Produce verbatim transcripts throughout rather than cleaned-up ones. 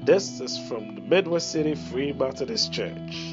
This is from the Midwest City Free Methodist Church.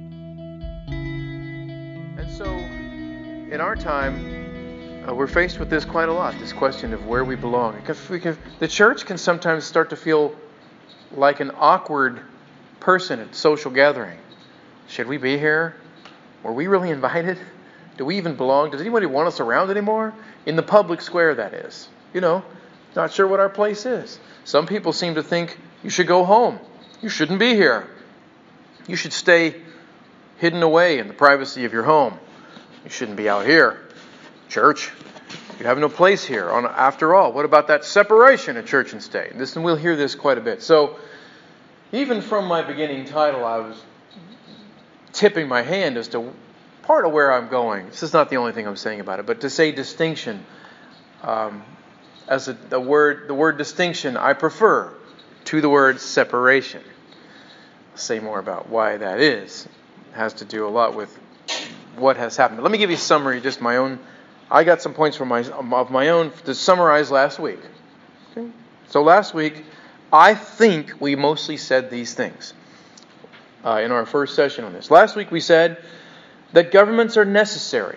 And so, in our time, uh, we're faced with this quite a lot, this question of where we belong. Because we can, the church can sometimes start to feel like an awkward person at social gathering. Should we be here? Were we really invited? Do we even belong? Does anybody want us around anymore? In the public square, that is. You know, not sure what our place is. Some people seem to think you should go home. You shouldn't be here. You should stay hidden away in the privacy of your home. You shouldn't be out here. Church, you have no place here. On, after all, what about that separation of church and state? This, and we'll hear this quite a bit. So, even from my beginning title, I was tipping my hand as to part of where I'm going. This is not the only thing I'm saying about it, but to say distinction, um, as a, the word, the word distinction, I prefer to the word separation. I'll say more about why that is. It has to do a lot with what has happened. But let me give you a summary, just my own. I got some points from my of my own to summarize last week. Okay? So last week, I think we mostly said these things uh, in our first session on this. Last week we said that governments are necessary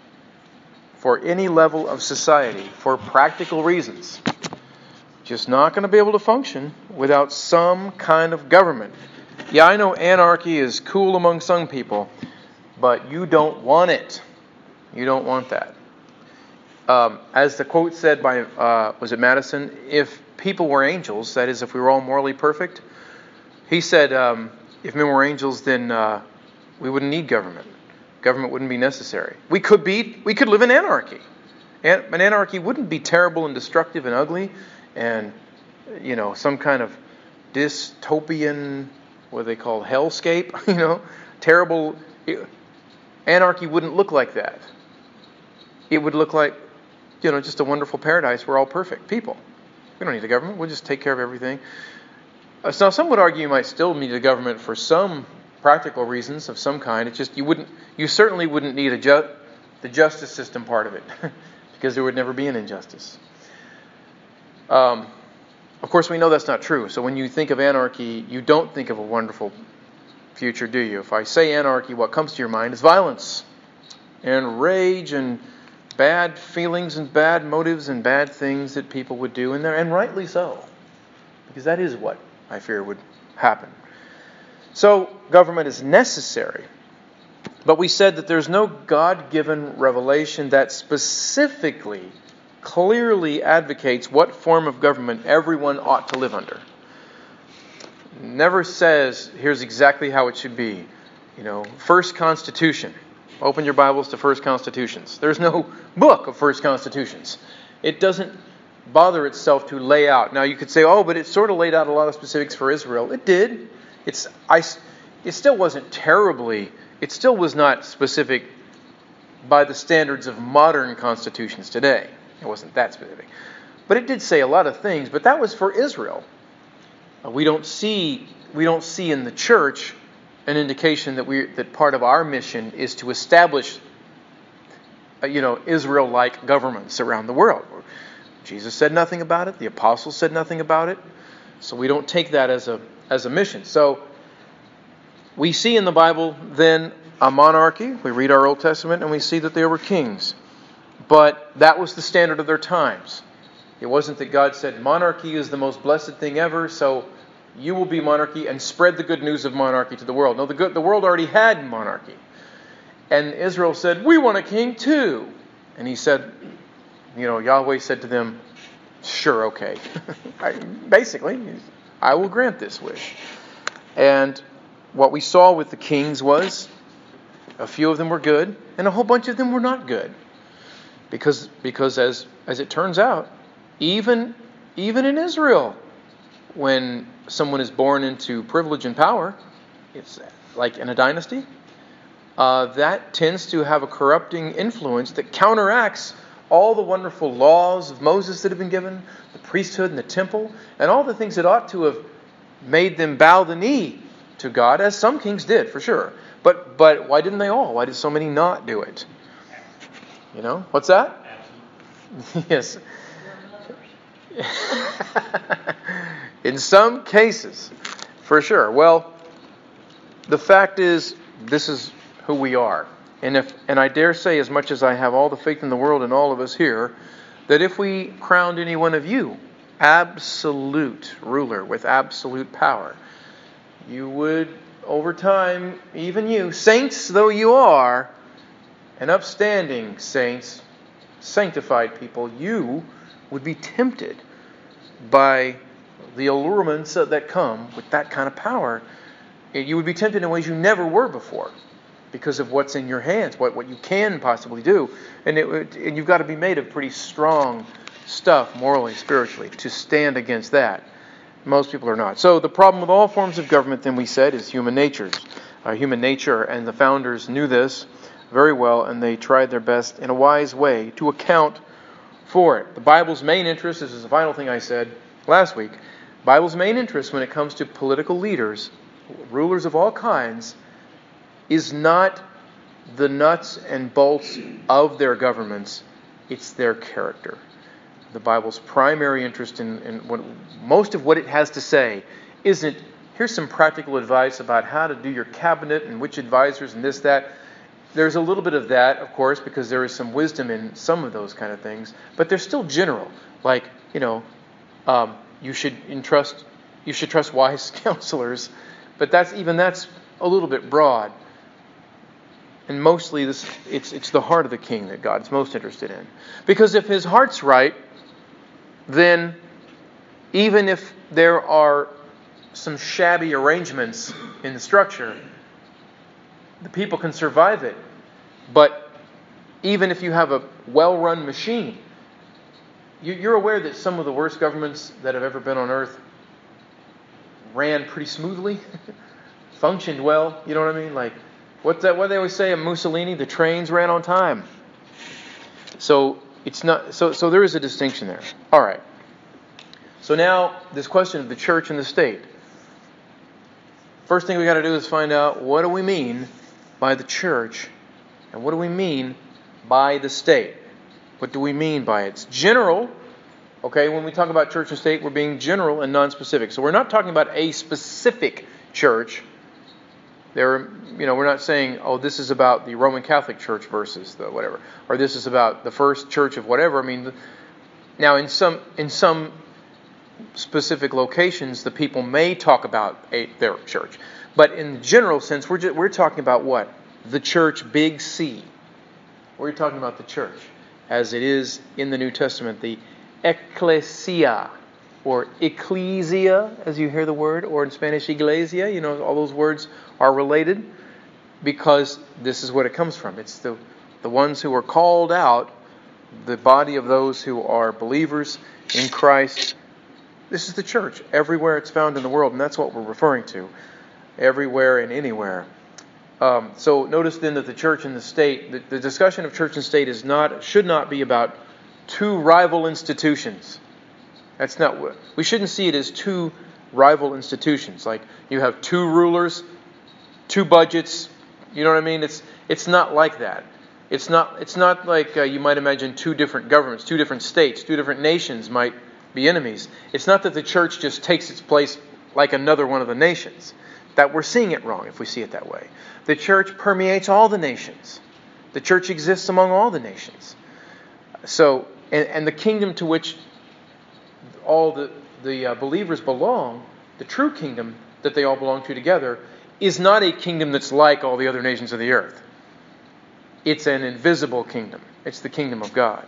for any level of society for practical reasons. Just not going to be able to function without some kind of government. Yeah, I know anarchy is cool among some people, but you don't want it. You don't want that. Um, as the quote said by, uh, was it Madison? If people were angels, that is, if we were all morally perfect, he said, um, if men were angels, then uh, we wouldn't need government. Government wouldn't be necessary. We could be, we could live in anarchy. An, an anarchy wouldn't be terrible and destructive and ugly, and you know, some kind of dystopian, what they call hellscape. You know, terrible. Anarchy wouldn't look like that. It would look like, you know, just a wonderful paradise. We're all perfect people. We don't need a government. We'll just take care of everything. Uh, so some would argue you might still need a government for some practical reasons of some kind. It's just you wouldn't. You certainly wouldn't need a ju- the justice system part of it, because there would never be an injustice. Um, of course, we know that's not true. So when you think of anarchy, you don't think of a wonderful future, do you? If I say anarchy, what comes to your mind is violence and rage and bad feelings and bad motives and bad things that people would do, and, and rightly so, because that is what I fear would happen. So government is necessary, but we said that there's no God-given revelation that specifically, clearly advocates what form of government everyone ought to live under. Never says, here's exactly how it should be. You know, First Constitution. Open your Bibles to First Constitutions. There's no book of First Constitutions. It doesn't bother itself to lay out. Now you could say, oh, but it sort of laid out a lot of specifics for Israel. It did. It's I. It still wasn't terribly. It still was not specific by the standards of modern constitutions today. It wasn't that specific. But it did say a lot of things, but that was for Israel. Uh, we don't see we don't see in the church an indication that we that part of our mission is to establish uh, you know, Israel-like governments around the world. Jesus said nothing about it, the apostles said nothing about it. So we don't take that as a as a mission. So we see in the Bible then a monarchy. We read our Old Testament and we see that there were kings. But that was the standard of their times. It wasn't that God said monarchy is the most blessed thing ever, so you will be monarchy and spread the good news of monarchy to the world. No, the good, the world already had monarchy. And Israel said, we want a king too. And he said, you know, Yahweh said to them, sure, okay. I, basically, I will grant this wish. And what we saw with the kings was a few of them were good and a whole bunch of them were not good. Because because as as it turns out, even even in Israel, when someone is born into privilege and power, it's like in a dynasty, uh, that tends to have a corrupting influence that counteracts all the wonderful laws of Moses that have been given, the priesthood and the temple, and all the things that ought to have made them bow the knee to God, as some kings did, for sure. But but why didn't they all? Why did so many not do it? You know, what's that? Yes. In some cases, for sure. Well, the fact is, this is who we are. And if and I dare say, as much as I have all the faith in the world in all of us here, that if we crowned any one of you absolute ruler with absolute power, you would, over time, even you, saints though you are, and upstanding saints, sanctified people, you would be tempted by the allurements that come with that kind of power. You would be tempted in ways you never were before because of what's in your hands, what, what you can possibly do. And, it, and you've got to be made of pretty strong stuff, morally, spiritually, to stand against that. Most people are not. So the problem with all forms of government, then we said, is human nature. Uh, human nature, and the founders knew this very well, and they tried their best in a wise way to account for it. The Bible's main interest, this is the final thing I said last week, Bible's main interest when it comes to political leaders, rulers of all kinds, is not the nuts and bolts of their governments, it's their character. The Bible's primary interest in, in what, most of what it has to say isn't, here's some practical advice about how to do your cabinet and which advisors and this, that. There's a little bit of that, of course, because there is some wisdom in some of those kind of things, but they're still general. Like, you know, um, you should entrust, you should trust wise counselors, but that's even that's a little bit broad. And mostly, this it's it's the heart of the king that God's most interested in, because if his heart's right, then even if there are some shabby arrangements in the structure, the people can survive it. But even if you have a well-run machine, you're aware that some of the worst governments that have ever been on earth ran pretty smoothly, functioned well. You know what I mean? Like, what's that? What they always say of Mussolini? The trains ran on time. So it's not. So so there is a distinction there. All right. So now this question of the church and the state. First thing we got to do is find out, what do we mean by the church, and what do we mean by the state? What do we mean by it? It's general. Okay, when we talk about church and state, we're being general and non-specific. So we're not talking about a specific church. There, you know, we're not saying, oh, this is about the Roman Catholic Church versus the whatever, or this is about the first church of whatever. I mean, now in some in some specific locations, the people may talk about a, their church. But in the general sense, we're just, we're talking about what? The church, big C. We're talking about the church, as it is in the New Testament, the ecclesia, or ecclesia, as you hear the word, or in Spanish, iglesia. You know, all those words are related because this is what it comes from. It's the, the ones who are called out, the body of those who are believers in Christ. This is the church, everywhere it's found in the world, and that's what we're referring to. Everywhere and anywhere. Um, so notice then that the church and the state, the, the discussion of church and state is not, should not be about two rival institutions. That's not what, we shouldn't see it as two rival institutions. Like you have two rulers, two budgets. You know what I mean? It's it's not like that. It's not it's not like uh, you might imagine two different governments, two different states, two different nations might be enemies. It's not that the church just takes its place like another one of the nations. That we're seeing it wrong if we see it that way. The church permeates all the nations. The church exists among all the nations. So, and, and the kingdom to which all the, the uh, believers belong, the true kingdom that they all belong to together, is not a kingdom that's like all the other nations of the earth. It's an invisible kingdom. It's the kingdom of God.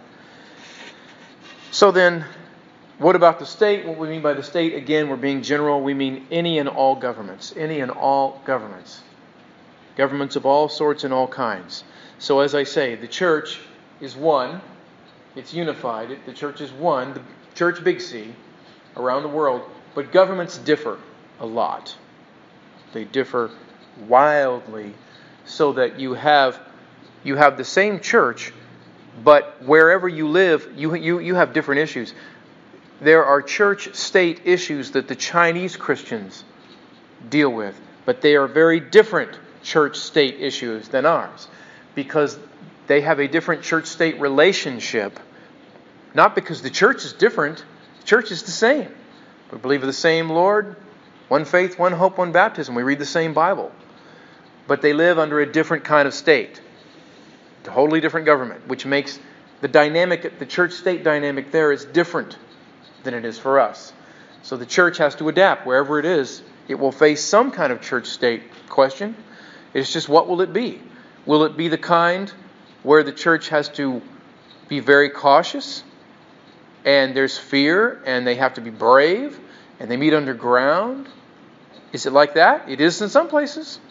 So then, what about the state? What we mean by the state, again, we're being general. We mean any and all governments. Any and all governments. Governments of all sorts and all kinds. So as I say, the church is one. It's unified. The church is one. The church, big C, around the world. But governments differ a lot. They differ wildly, so that you have you have the same church, but wherever you live, you you you have different issues. There are church-state issues that the Chinese Christians deal with, but they are very different church-state issues than ours, because they have a different church-state relationship. Not because the church is different, the church is the same. We believe in the same Lord, one faith, one hope, one baptism. We read the same Bible. But they live under a different kind of state. A totally different government, which makes the dynamic, the church-state dynamic there is different than it is for us. So the church has to adapt. Wherever it is, it will face some kind of church-state question. It's just, what will it be? Will it be the kind where the church has to be very cautious, and there's fear, and they have to be brave, and they meet underground? Is it like that? It is in some places.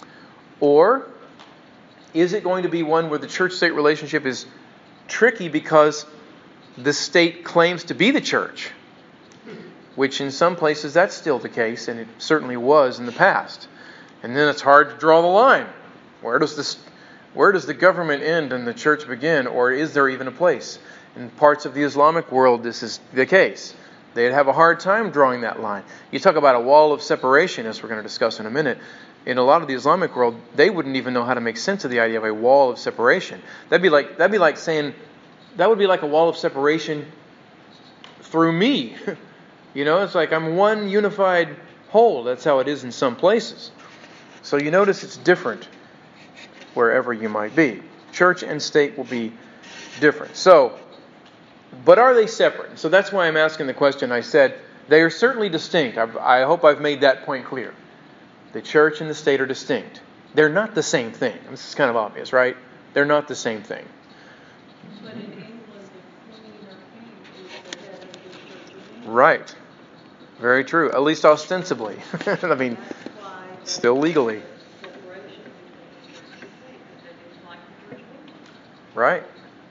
Or is it going to be one where the church-state relationship is tricky because the state claims to be the church? Which in some places that's still the case, and it certainly was in the past. And then it's hard to draw the line. Where does this, where does the government end and the church begin? Or is there even a place? In parts of the Islamic world, this is the case. They'd have a hard time drawing that line. You talk about a wall of separation, as we're going to discuss in a minute. In a lot of the Islamic world, they wouldn't even know how to make sense of the idea of a wall of separation. That'd be like that'd be like saying, that would be like a wall of separation through me. You know, it's like I'm one unified whole. That's how it is in some places. So you notice it's different wherever you might be. Church and state will be different. So, but are they separate? So that's why I'm asking the question. I said, they are certainly distinct. I've, I hope I've made that point clear. The church and the state are distinct. They're not the same thing. This is kind of obvious, right? They're not the same thing. But in England, the queen or king is the head of the church of England. Right. Very true. At least ostensibly. I mean, That's why still legally. separation between church and state, because it is like the Church of England. Right.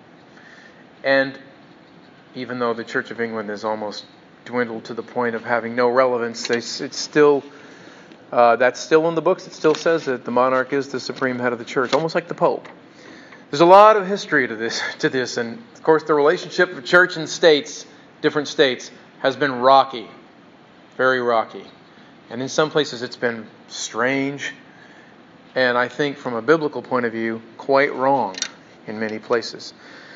And even though the Church of England is almost dwindled to the point of having no relevance, they, it's still... Uh, that's still in the books. It still says that the monarch is the supreme head of the church, almost like the Pope. There's a lot of history to this, to this, and of course the relationship of church and states, different states, has been rocky, very rocky, and in some places it's been strange, and I think from a biblical point of view, quite wrong in many places.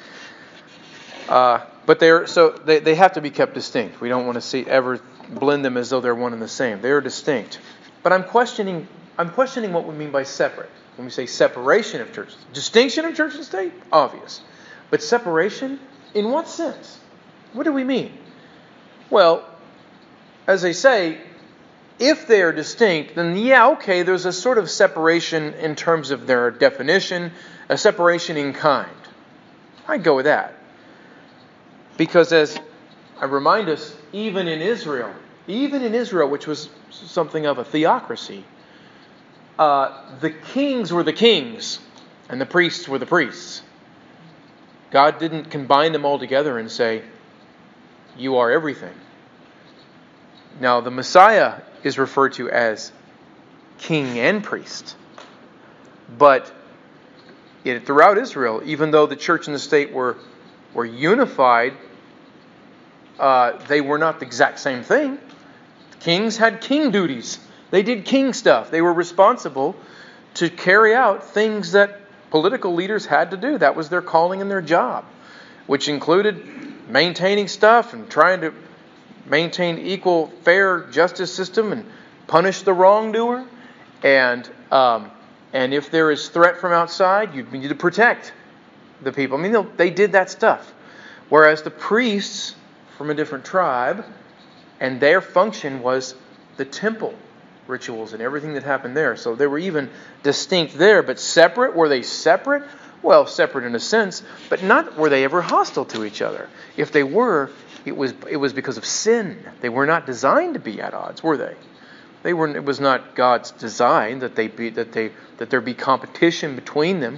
Uh, but they're so they they have to be kept distinct. We don't want to see ever blend them as though they're one and the same. They are distinct. But I'm questioning I'm questioning what we mean by separate. When we say separation of church, distinction of church and state, obvious. But separation, in what sense? What do we mean? Well, as I say, if they are distinct, then yeah, okay, there's a sort of separation in terms of their definition, a separation in kind. I'd go with that. Because as I remind us, even in Israel, even in Israel, which was something of a theocracy, uh, the kings were the kings and the priests were the priests. God didn't combine them all together and say, you are everything. Now, the Messiah is referred to as king and priest. But it, throughout Israel, even though the church and the state were, were unified, uh, they were not the exact same thing. Kings had king duties. They did king stuff. They were responsible to carry out things that political leaders had to do. That was their calling and their job, which included maintaining stuff and trying to maintain equal, fair justice system and punish the wrongdoer. And um, and if there is threat from outside, you need to protect the people. I mean, they did that stuff. Whereas the priests from a different tribe, and their function was the temple rituals and everything that happened there. So they were even distinct there, but separate. Were they separate? Well, separate in a sense, but not were they ever hostile to each other. If they were, it was it was because of sin. They were not designed to be at odds, were they? They were. It was not God's design that they be that they that there be competition between them.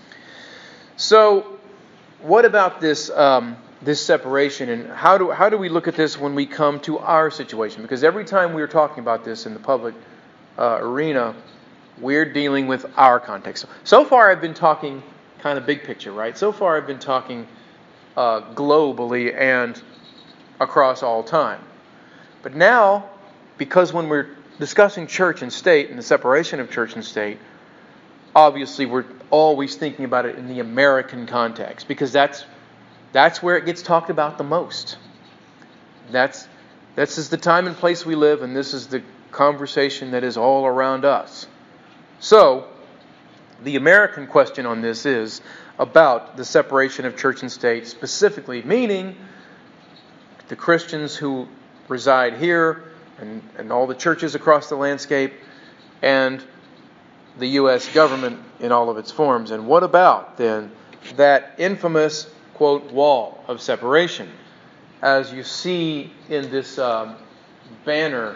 So, what about this? Um, This separation, and how do how do we look at this when we come to our situation? Because every time we are talking about this in the public uh, arena, we're dealing with our context. So far, I've been talking kind of big picture, right? So far, I've been talking uh, globally and across all time. But now, because when we're discussing church and state and the separation of church and state, obviously we're always thinking about it in the American context, because that's That's where it gets talked about the most. That's This is the time and place we live, and this is the conversation that is all around us. So, the American question on this is about the separation of church and state, specifically meaning the Christians who reside here and, and all the churches across the landscape and the U S government in all of its forms. And what about, then, that infamous, quote, wall of separation? As you see in this um, banner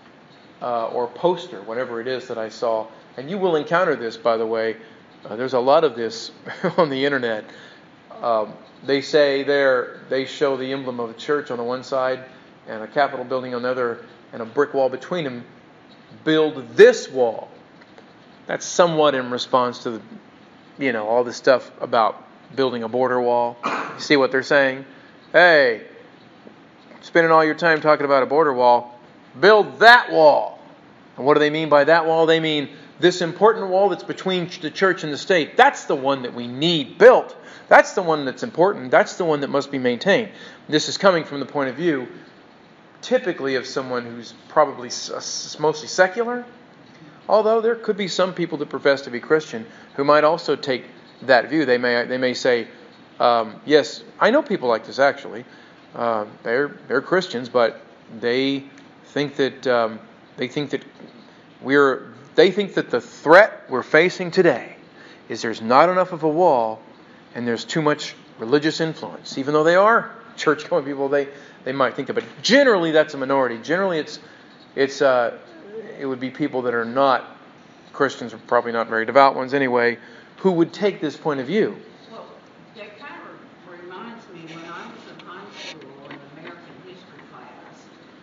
uh, or poster, whatever it is that I saw, and you will encounter this, by the way. Uh, there's a lot of this on the internet. Um, they say there, they show the emblem of a church on the one side and a Capitol building on the other and a brick wall between them. Build this wall. That's somewhat in response to the, you know, all this stuff about building a border wall. You see what they're saying? Hey, spending all your time talking about a border wall, build that wall. And what do they mean by that wall? They mean this important wall that's between the church and the state. That's the one that we need built. That's the one that's important. That's the one that must be maintained. This is coming from the point of view, typically, of someone who's probably mostly secular. Although there could be some people that profess to be Christian who might also take that view. They may they may say, um, yes, I know people like this actually. Uh, they're they're Christians, but they think that um, they think that we're they think that the threat we're facing today is there's not enough of a wall and there's too much religious influence. Even though they are church-going people, they, they might think that. But generally, that's a minority. Generally, it's it's uh, it would be people that are not Christians, or probably not very devout ones anyway, who would take this point of view. Well, that kind of reminds me when I was in high school in American history class.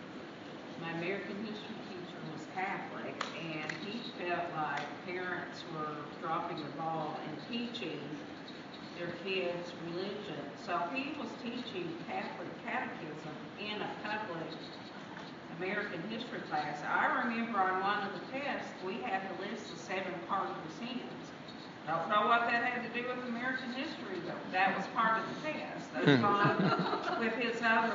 My American history teacher was Catholic, and he felt like parents were dropping the ball in teaching their kids religion. So he was teaching Catholic catechism in a public American history class. I remember on one of the tests, we had to list the seven cardinal sins. Don't know what that had to do with American history, but that was part of the test. That's gone with his other.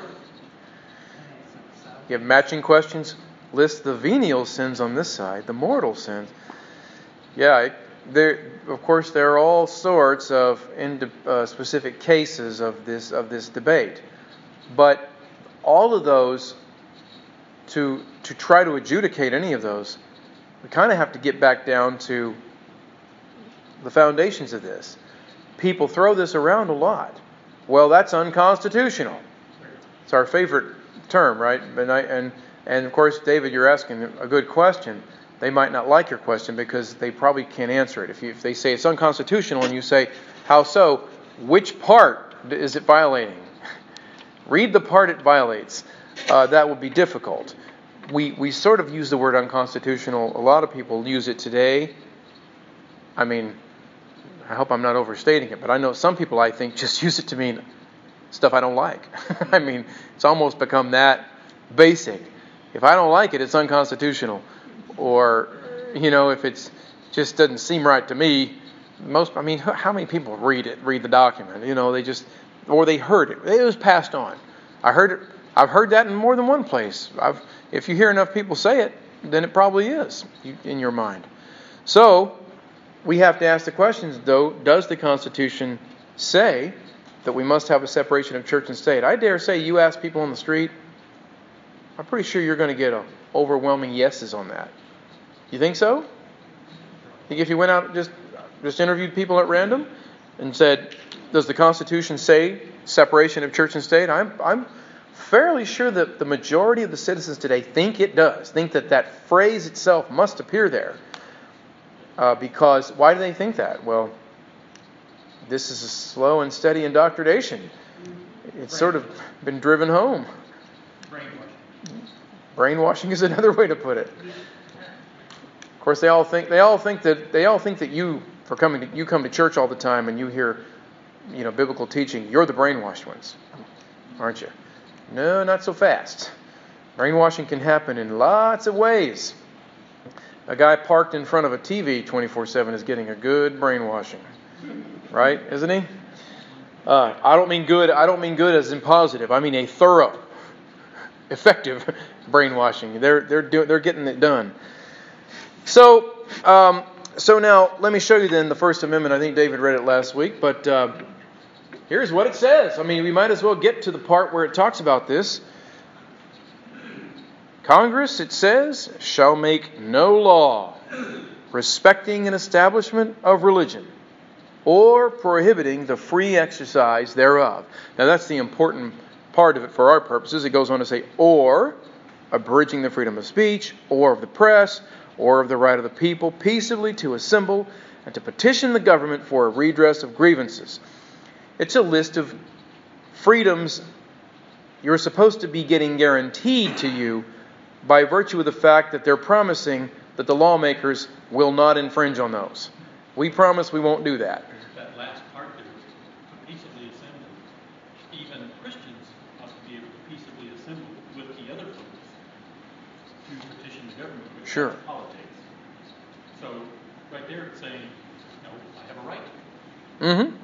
So. You have matching questions. List the venial sins on this side, the mortal sins. Yeah, there. Of course, there are all sorts of in, uh, specific cases of this of this debate, but all of those. To to try to adjudicate any of those, we kind of have to get back down to the foundations of this. People throw this around a lot. Well, that's unconstitutional. It's our favorite term, right? And I, and and of course, David, you're asking a good question. They might not like your question because they probably can't answer it. If you, if they say it's unconstitutional and you say, how so? Which part is it violating? Read the part it violates. Uh, that would be difficult. We we sort of use the word unconstitutional. A lot of people use it today. I mean, I hope I'm not overstating it, but I know some people, I think, just use it to mean stuff I don't like. I mean, it's almost become that basic. If I don't like it, it's unconstitutional. Or, you know, if it's just doesn't seem right to me, most, I mean, how many people read it, read the document? You know, they just, or they heard it. It was passed on. I heard it. I've heard that in more than one place. I've, if you hear enough people say it, then it probably is in your mind. So, we have to ask the questions, though, does the Constitution say that we must have a separation of church and state? I dare say you ask people on the street, I'm pretty sure you're going to get a overwhelming yeses on that. You think so? Think if you went out and just, just interviewed people at random and said, does the Constitution say separation of church and state? I'm I'm fairly sure that the majority of the citizens today think it does, think that that phrase itself must appear there. Uh, because, why do they think that? Well, this is a slow and steady indoctrination. It's sort of been driven home. Brainwashing. Brainwashing is another way to put it. Of course, they all think they all think that they all think that you for coming to, you come to church all the time and you hear, you know, biblical teaching. You're the brainwashed ones, aren't you? No, not so fast. Brainwashing can happen in lots of ways. A guy parked in front of a T V twenty-four seven is getting a good brainwashing, right? Isn't he? Uh, I don't mean good. I don't mean good as in positive. I mean a thorough, effective brainwashing. They're they're do, they're getting it done. So um, so now let me show you then the First Amendment. I think David read it last week, but uh, here's what it says. I mean, we might as well get to the part where it talks about this. Congress, it says, shall make no law respecting an establishment of religion or prohibiting the free exercise thereof. Now that's the important part of it for our purposes. It goes on to say, or abridging the freedom of speech, or of the press, or of the right of the people peaceably to assemble and to petition the government for a redress of grievances. It's a list of freedoms you're supposed to be getting guaranteed to you by virtue of the fact that they're promising that the lawmakers will not infringe on those. We promise we won't do that. That last part there, peaceably assemble. Even Christians ought to be able to peaceably assemble with the other folks to petition the government with Sure. politics. So right there it's saying, no, I have a right. Mm-hmm.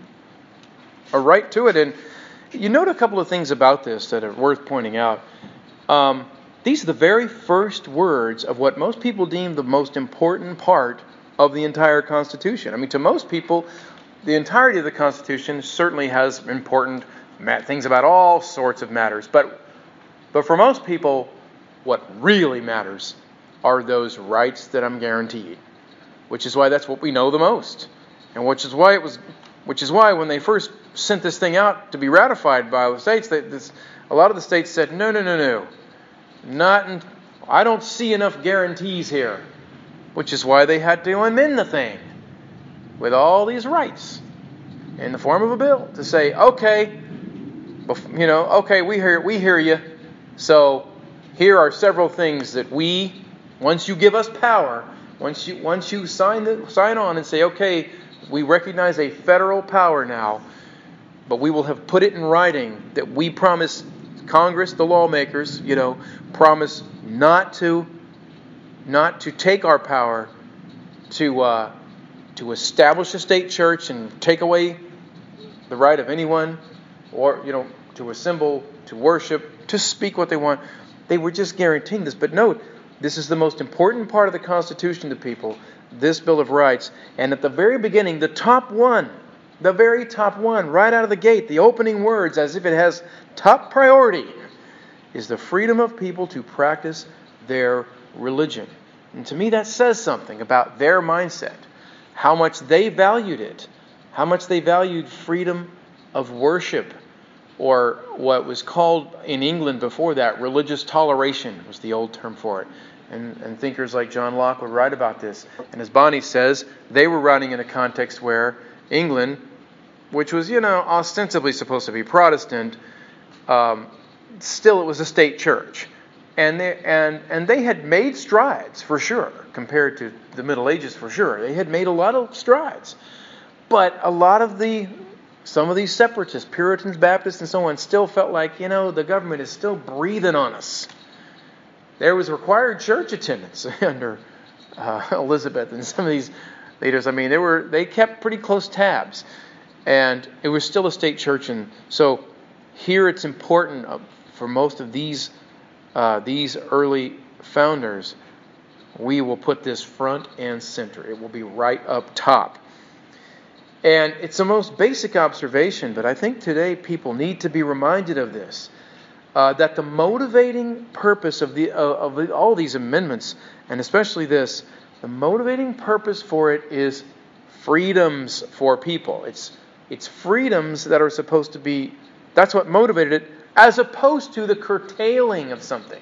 A right to it. And you note a couple of things about this that are worth pointing out. Um, These are the very first words of what most people deem the most important part of the entire Constitution. I mean, to most people, the entirety of the Constitution certainly has important things about all sorts of matters. But, but for most people, what really matters are those rights that I'm guaranteed, which is why that's what we know the most, and which is why it was, which is why when they first sent this thing out to be ratified by the states, they, this, a lot of the states said, no, no, no, no. Not, in, I don't see enough guarantees here, which is why they had to amend the thing with all these rights in the form of a bill to say, okay, you know, okay, we hear, we hear you. So here are several things that we, once you give us power, once you once you sign the, sign on and say, okay, we recognize a federal power now, but we will have put it in writing that we promise Congress, the lawmakers, you know, promise not to, not to take our power to uh, to establish a state church and take away the right of anyone, or you know, to assemble, to worship, to speak what they want. They were just guaranteeing this. But note, this is the most important part of the Constitution to people, this Bill of Rights. And at the very beginning, the top one. The very top one, right out of the gate, the opening words, as if it has top priority, is the freedom of people to practice their religion. And to me, that says something about their mindset, how much they valued it, how much they valued freedom of worship, or what was called in England before that, religious toleration was the old term for it. And, and thinkers like John Locke would write about this. And as Bonnie says, they were writing in a context where England, which was, you know, ostensibly supposed to be Protestant, um, still it was a state church. And they, and, and they had made strides, for sure, compared to the Middle Ages, for sure. They had made a lot of strides. But a lot of the, some of these separatists, Puritans, Baptists, and so on, still felt like, you know, the government is still breathing on us. There was required church attendance under uh, Elizabeth and some of these leaders. I mean, they were they kept pretty close tabs. And it was still a state church, and so here it's important for most of these uh, these early founders. We will put this front and center. It will be right up top, and it's the most basic observation. But I think today people need to be reminded of this: uh, that the motivating purpose of the uh, of the, all these amendments, and especially this, the motivating purpose for it is freedoms for people. It's It's freedoms that are supposed to be, that's what motivated it, as opposed to the curtailing of something.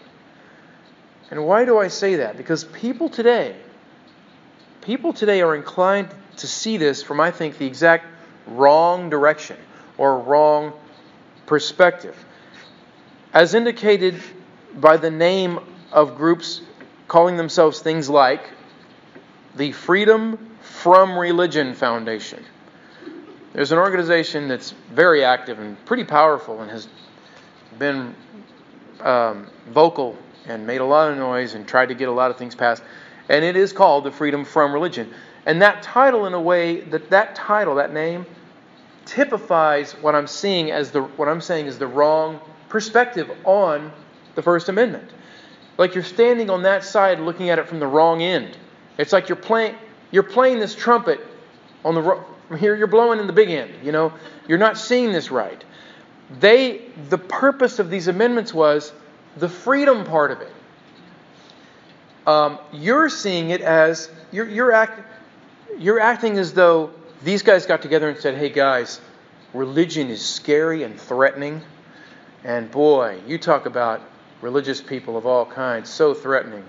And why do I say that? Because people today, people today are inclined to see this from, I think, the exact wrong direction or wrong perspective. As indicated by the name of groups calling themselves things like the Freedom from Religion Foundation. There's an organization that's very active and pretty powerful and has been um, vocal and made a lot of noise and tried to get a lot of things passed. And it is called the Freedom from Religion. And that title, in a way, that that title, that name, typifies what I'm seeing as the what I'm saying is the wrong perspective on the First Amendment. Like you're standing on that side looking at it from the wrong end. It's like you're playing you're playing this trumpet on the ro- here you're blowing in the big end, you know. You're not seeing this right. They the purpose of these amendments was the freedom part of it. Um, you're seeing it as you're you're act, you're acting as though these guys got together and said, "Hey guys, religion is scary and threatening, and boy, you talk about religious people of all kinds, so threatening.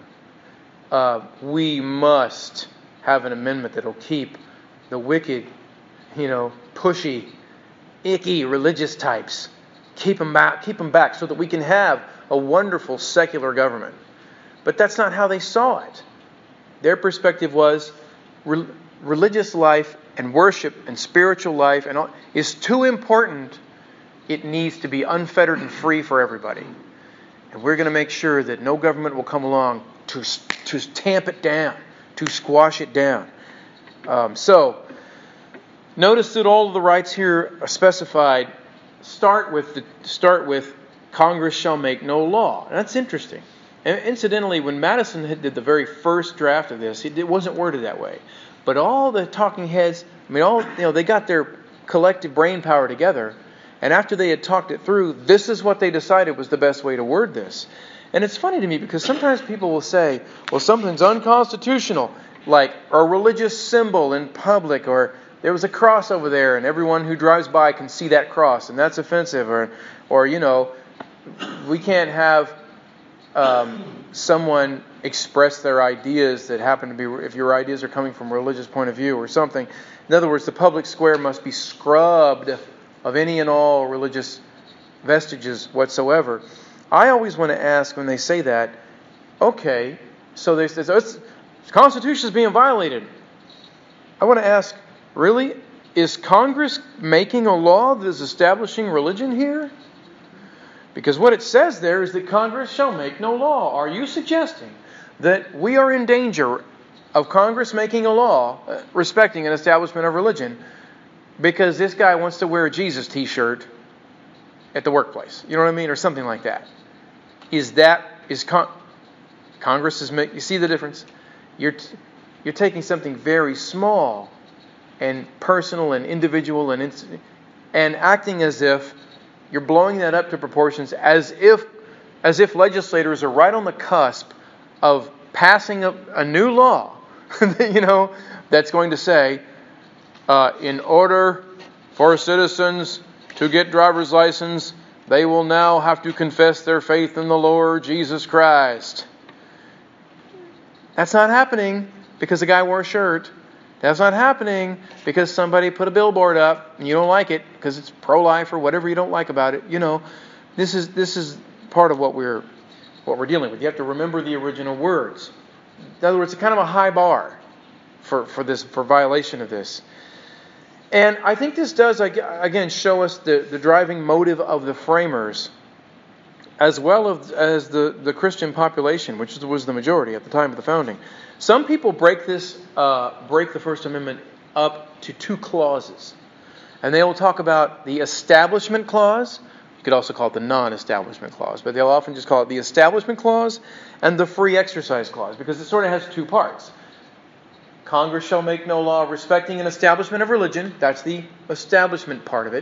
Uh, we must have an amendment that'll keep the wicked, you know, pushy, icky religious types, keep them back, keep them back, so that we can have a wonderful secular government." But that's not how they saw it. Their perspective was re- religious life and worship and spiritual life and all, is too important. It needs to be unfettered and free for everybody. And we're going to make sure that no government will come along to to tamp it down, to squash it down. Um, so, notice that all of the rights here are specified. Start with the start with Congress shall make no law. And that's interesting. And incidentally, when Madison did the very first draft of this, it wasn't worded that way. But all the talking heads, I mean, all you know, they got their collective brain power together. And after they had talked it through, this is what they decided was the best way to word this. And it's funny to me because sometimes people will say, well, something's unconstitutional, like a religious symbol in public, or there was a cross over there and everyone who drives by can see that cross and that's offensive, or, or you know, we can't have um, someone express their ideas that happen to be, if your ideas are coming from a religious point of view or something. In other words, the public square must be scrubbed of any and all religious vestiges whatsoever. I always want to ask when they say that, okay, so they say, oh, the Constitution is being violated. I want to ask, really? Is Congress making a law that is establishing religion here? Because what it says there is that Congress shall make no law. Are you suggesting that we are in danger of Congress making a law respecting an establishment of religion because this guy wants to wear a Jesus t-shirt at the workplace? You know what I mean? Or something like that. Is that, is con- Congress is making, you see the difference? You're, t- you're taking something very small and personal and individual and, ins- and acting as if you're blowing that up to proportions as if, as if legislators are right on the cusp of passing a, a new law, you know, that's going to say, Uh, in order for citizens to get driver's license, they will now have to confess their faith in the Lord Jesus Christ. That's not happening because the guy wore a shirt. That's not happening because somebody put a billboard up and you don't like it because it's pro-life or whatever you don't like about it. You know, this is this is part of what we're what we're dealing with. You have to remember the original words. In other words, it's kind of a high bar for, for this for violation of this. And I think this does, again, show us the, the driving motive of the framers as well as, as the, the Christian population, which was the majority at the time of the founding. Some people break this, uh, break the First Amendment up to two clauses. And they will talk about the Establishment Clause. You could also call it the Non-Establishment Clause. But they'll often just call it the Establishment Clause and the Free Exercise Clause, because it sort of has two parts. Congress shall make no law respecting an establishment of religion. That's the establishment part of it.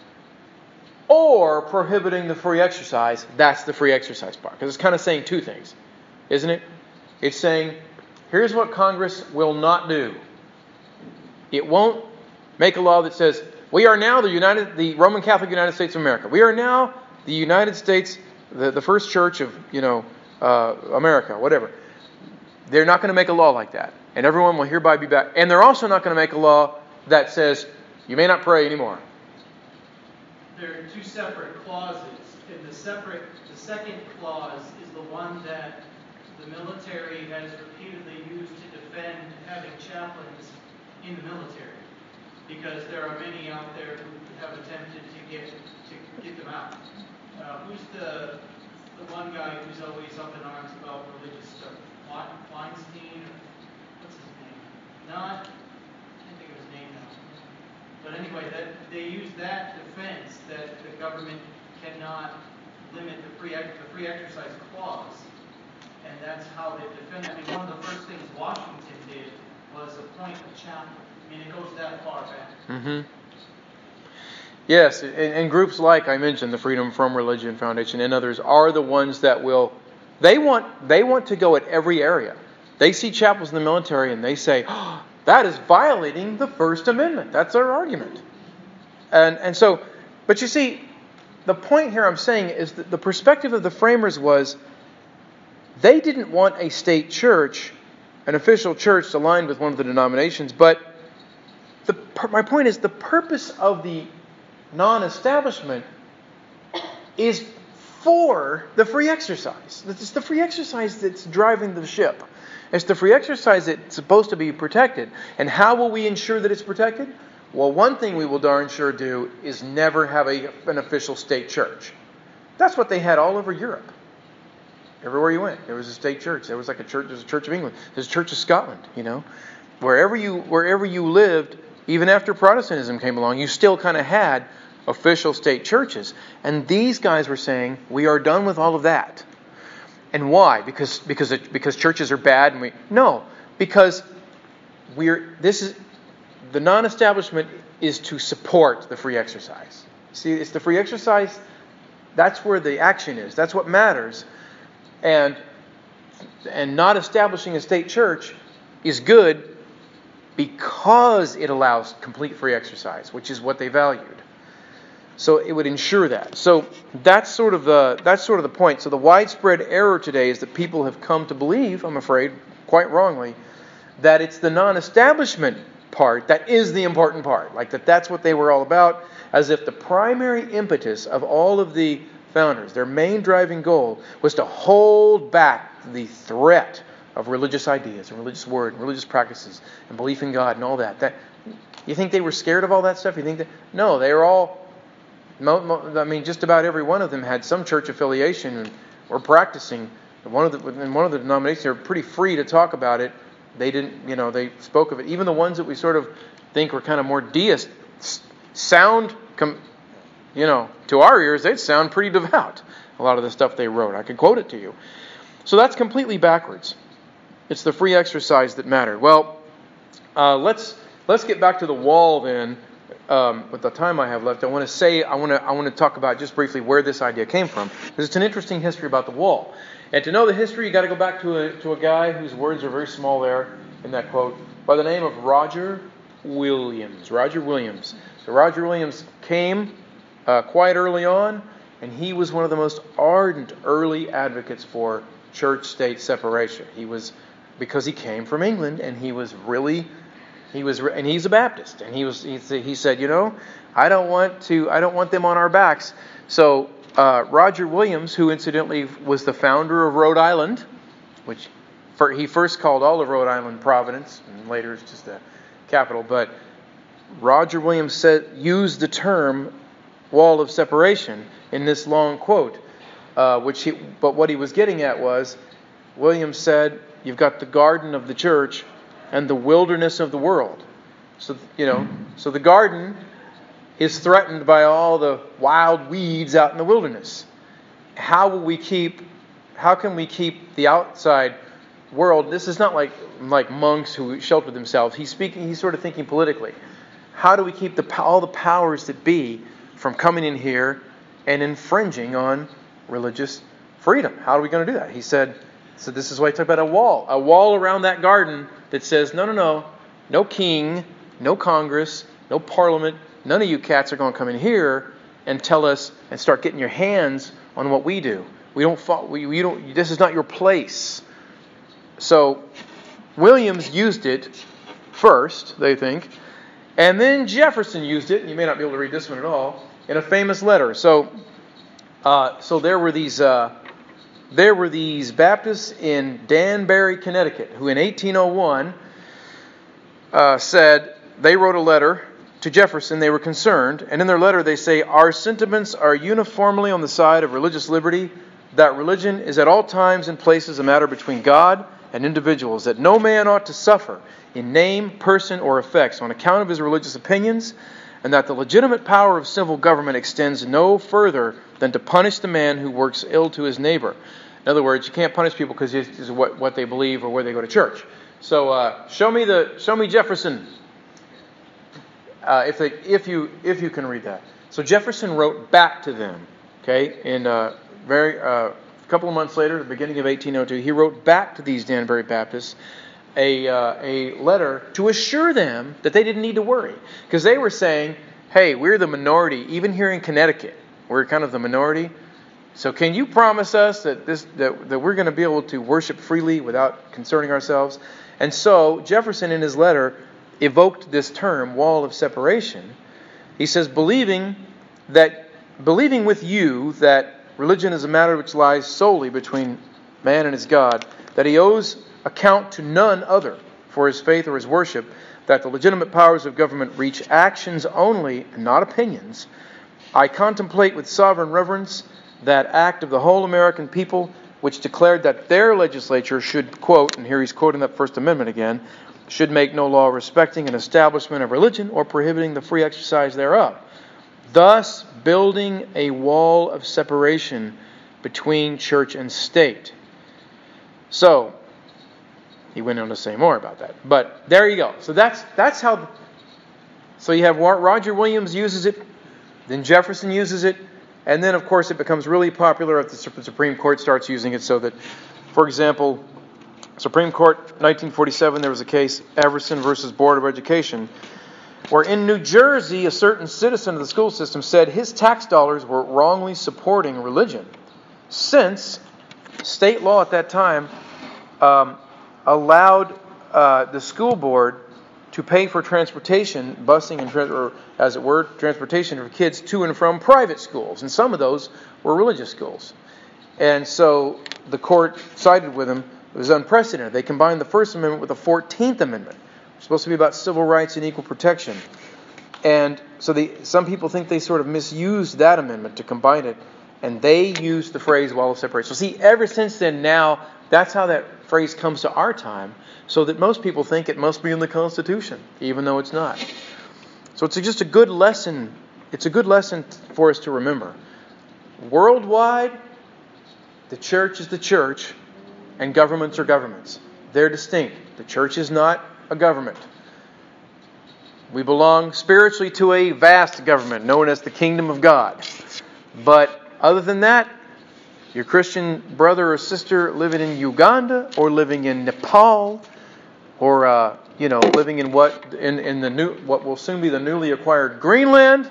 Or prohibiting the free exercise. That's the free exercise part. Because it's kind of saying two things, isn't it? It's saying, here's what Congress will not do. It won't make a law that says, we are now the United, the Roman Catholic United States of America. We are now the United States, the, the first church of, you know, uh, America, whatever. They're not going to make a law like that. And everyone will hereby be back. And they're also not going to make a law that says, you may not pray anymore. There are two separate clauses. And the separate, the second clause is the one that the military has repeatedly used to defend having chaplains in the military. Because there are many out there who have attempted to get to get them out. Uh, who's the the one guy who's always up in arms about religious stuff? Weinstein? What's his name? Not, I can't think of his name now. But anyway, that they use that defense that the government cannot limit the free ex- the free exercise clause, and that's how they defend. I mean, one of the first things Washington did was appoint a chaplain. I mean, it goes that far back. Mm-hmm. Yes, and, and groups like I mentioned, the Freedom From Religion Foundation and others are the ones that will. They want they want to go at every area. They see chaplains in the military and they say, oh, that is violating the First Amendment. That's their argument. And and so, but you see, the point here I'm saying is that the perspective of the framers was they didn't want a state church, an official church aligned with one of the denominations, but the my point is the purpose of the non-establishment is for the free exercise. It's the free exercise that's driving the ship. It's the free exercise that's supposed to be protected. And how will we ensure that it's protected? Well, one thing we will darn sure do is never have a, an official state church. That's what they had all over Europe. Everywhere you went, there was a state church. There was like a church. There's a Church of England. There's a Church of Scotland. You know, wherever you wherever you lived, even after Protestantism came along, you still kind of had official state churches. And these guys were saying, we are done with all of that. And why? Because because it, because churches are bad and we no, because we're this is the non-establishment is to support the free exercise. See, it's the free exercise, that's where the action is. That's what matters. And and not establishing a state church is good because it allows complete free exercise, which is what they valued. So it would ensure that. So that's sort of the that's sort of the point. So the widespread error today is that people have come to believe, I'm afraid, quite wrongly, that it's the non-establishment part that is the important part. Like that that's what they were all about, as if the primary impetus of all of the founders, their main driving goal, was to hold back the threat of religious ideas and religious word and religious practices and belief in God and all that. That you think they were scared of all that stuff? You think that no, they were all I mean, just about every one of them had some church affiliation and were practicing. One of the in one of the denominations, they were pretty free to talk about it. They didn't, you know, they spoke of it. Even the ones that we sort of think were kind of more deist sound, you know, to our ears, they'd sound pretty devout. A lot of the stuff they wrote, I could quote it to you. So that's completely backwards. It's the free exercise that mattered. Well, uh, let's let's get back to the wall then. Um, with the time I have left, I want to say I want to I want to talk about just briefly where this idea came from, because it's an interesting history about the wall. And to know the history, you got to go back to a to a guy whose words are very small there in that quote, by the name of Roger Williams. Roger Williams. So Roger Williams came uh, quite early on, and he was one of the most ardent early advocates for church-state separation. He was because he came from England, and he was really. He was, and he's a Baptist, and he was. He, he said, you know, I don't want to. I don't want them on our backs. So uh, Roger Williams, who incidentally was the founder of Rhode Island, which for, he first called all of Rhode Island Providence, and later it's just the capital. But Roger Williams said used the term "wall of separation" in this long quote, uh, which he. But what he was getting at was, Williams said, "You've got the garden of the church and the wilderness of the world." So, you know, so the garden is threatened by all the wild weeds out in the wilderness. How will we keep, how can we keep the outside world? This is not like like monks who shelter themselves. He's speaking, he's sort of thinking politically. How do we keep the all the powers that be from coming in here and infringing on religious freedom? How are we going to do that? He said, so this is why he talked about a wall. A wall around that garden that says, no, no, no, no king, no Congress, no parliament, none of you cats are going to come in here and tell us and start getting your hands on what we do. We don't follow, we, we don't, this is not your place. So Williams used it first, they think, and then Jefferson used it, and you may not be able to read this one at all, in a famous letter. So, uh, so there were these... Uh, There were these Baptists in Danbury, Connecticut, who in eighteen oh one uh, said, they wrote a letter to Jefferson. They were concerned. And in their letter they say, our sentiments are uniformly on the side of religious liberty, that religion is at all times and places a matter between God and individuals, that no man ought to suffer in name, person, or effects on account of his religious opinions, and that the legitimate power of civil government extends no further than to punish the man who works ill to his neighbor. In other words, you can't punish people because it's what, what they believe or where they go to church. So uh, show me the show me Jefferson. Uh, if they if you if you can read that. So Jefferson wrote back to them. Okay, in uh, very uh, a couple of months later, the beginning of eighteen oh two, he wrote back to these Danbury Baptists a uh, a letter to assure them that they didn't need to worry, because they were saying, "Hey, we're the minority, even here in Connecticut, we're kind of the minority. So can you promise us that this that, that we're going to be able to worship freely without concerning ourselves?" And so Jefferson, in his letter, evoked this term, wall of separation. He says, believing that believing with you that religion is a matter which lies solely between man and his God, that he owes account to none other for his faith or his worship, that the legitimate powers of government reach actions only and not opinions, I contemplate with sovereign reverence that act of the whole American people which declared that their legislature should, quote, and here he's quoting that First Amendment again, should make no law respecting an establishment of religion or prohibiting the free exercise thereof, thus building a wall of separation between church and state. So, he went on to say more about that. But there you go. So that's that's how. So you have Roger Williams uses it, then Jefferson uses it, and then of course it becomes really popular if the Supreme Court starts using it. So that, for example, Supreme Court, nineteen forty-seven, there was a case, Everson versus Board of Education, where in New Jersey, a certain citizen of the school system said his tax dollars were wrongly supporting religion, since state law at that time um, allowed uh, the school board to pay for transportation, busing and, or as it were, transportation for kids to and from private schools. And some of those were religious schools. And so the court sided with him. It was unprecedented. They combined the First Amendment with the fourteenth Amendment. It's supposed to be about civil rights and equal protection. And so they, some people think they sort of misused that amendment to combine it, and they used the phrase wall of separation. So see, ever since then, now, that's how that phrase comes to our time, so that most people think it must be in the Constitution, even though it's not. So it's just a good lesson. It's a good lesson for us to remember. Worldwide, the church is the church, and governments are governments. They're distinct. The church is not a government. We belong spiritually to a vast government known as the Kingdom of God. But other than that, your Christian brother or sister living in Uganda or living in Nepal or uh, you know living in what in, in the new what will soon be the newly acquired Greenland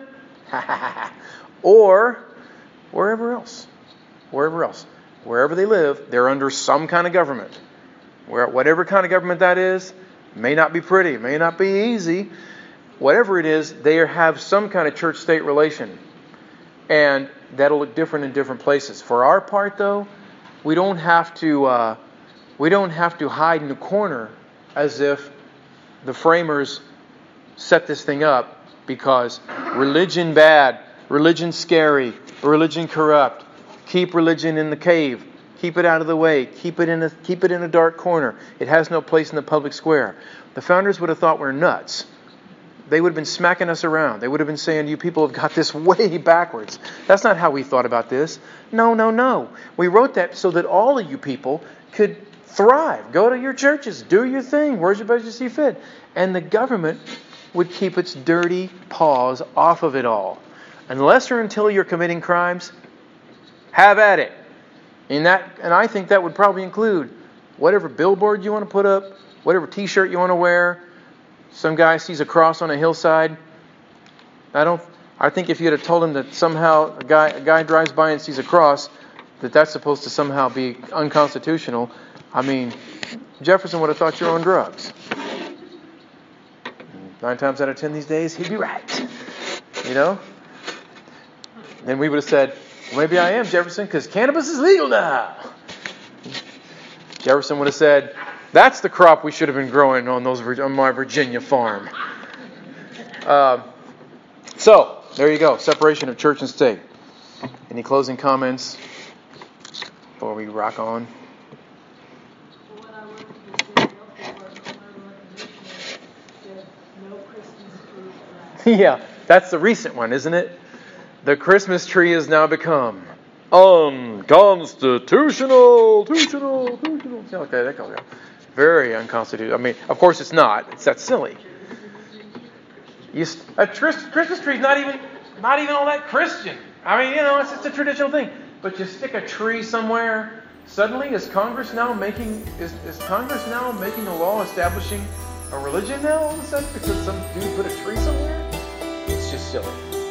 or wherever else, wherever else, wherever they live, they're under some kind of government. Where whatever kind of government that is, may not be pretty, may not be easy. Whatever it is, they have some kind of church-state relation. And that'll look different in different places. For our part, though, we don't have to uh, we don't have to hide in the corner as if the framers set this thing up because religion bad, religion scary, religion corrupt. Keep religion in the cave. Keep it out of the way. Keep it in a keep it in a dark corner. It has no place in the public square. The founders would have thought we're nuts. They would have been smacking us around. They would have been saying, you people have got this way backwards. That's not how we thought about this. No, no, no. We wrote that so that all of you people could thrive. Go to your churches. Do your thing. Worship as you see fit. And the government would keep its dirty paws off of it all. Unless or until you're committing crimes, have at it. And, that, and I think that would probably include whatever billboard you want to put up, whatever T-shirt you want to wear. Some guy sees a cross on a hillside. I don't. I think if you'd have told him that somehow a guy a guy drives by and sees a cross, that that's supposed to somehow be unconstitutional, I mean, Jefferson would have thought you're on drugs. Nine times out of ten these days, he'd be right. You know? Then we would have said, well, maybe I am, Jefferson, because cannabis is legal now. Jefferson would have said, that's the crop we should have been growing on those on my Virginia farm. Uh, so, there you go. Separation of church and state. Any closing comments before we rock on? What I wanted to say before, my recognition said no Christian schools allowed. Yeah. That's the recent one, isn't it? The Christmas tree has now become unconstitutional. Constitutional, constitutional. See, okay, that goes out. Very unconstitutional. I mean, of course it's not. It's that silly. You, a Christmas tree is not even not even all that Christian. I mean, you know, it's just a traditional thing. But you stick a tree somewhere. Suddenly, is Congress now making is, is Congress now making a law establishing a religion now all of a sudden because some dude put a tree somewhere? It's just silly.